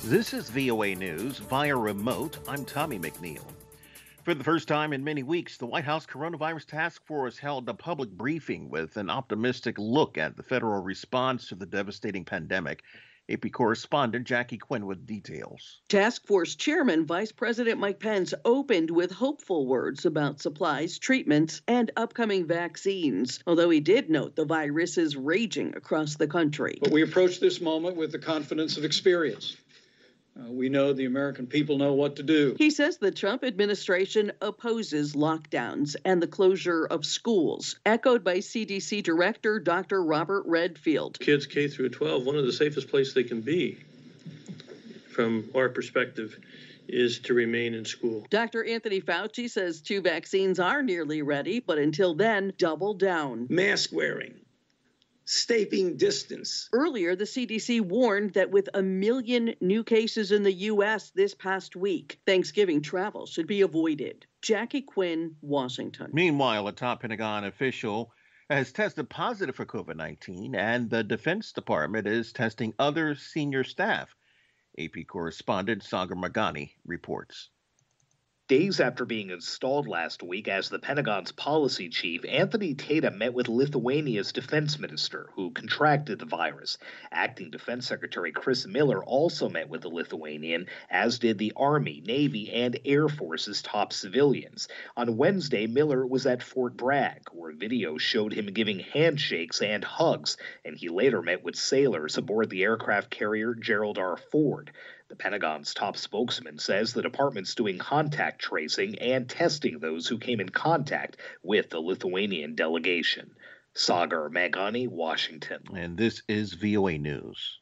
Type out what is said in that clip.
This is VOA News via remote. I'm Tommy McNeil. For the first time in many weeks, the White House Coronavirus Task Force held a public briefing with an optimistic look at the federal response to the devastating pandemic. AP correspondent Jackie Quinn with details. Task Force Chairman Vice President Mike Pence opened with hopeful words about supplies, treatments, and upcoming vaccines, although he did note the virus is raging across the country. But we approach this moment with the confidence of experience. We know the American people know what to do. He says the Trump administration opposes lockdowns and the closure of schools, echoed by CDC Director Dr. Robert Redfield. Kids K through 12, one of the safest places they can be, from our perspective, is to remain in school. Dr. Anthony Fauci says 2 vaccines are nearly ready, but until then, double down. Mask wearing. Staying distance. Earlier, the CDC warned that with 1 million new cases in the U.S. this past week, Thanksgiving travel should be avoided. Jackie Quinn, Washington. Meanwhile, a top Pentagon official has tested positive for COVID-19, and the Defense Department is testing other senior staff. AP correspondent Sagar Magani reports. Days after being installed last week as the Pentagon's policy chief, Anthony Tatum met with Lithuania's defense minister, who contracted the virus. Acting Defense Secretary Chris Miller also met with the Lithuanian, as did the Army, Navy, and Air Force's top civilians. On Wednesday, Miller was at Fort Bragg, where video showed him giving handshakes and hugs, and he later met with sailors aboard the aircraft carrier Gerald R. Ford. The Pentagon's top spokesman says the department's doing contact tracing and testing those who came in contact with the Lithuanian delegation. Sagar Magani, Washington. And this is VOA News.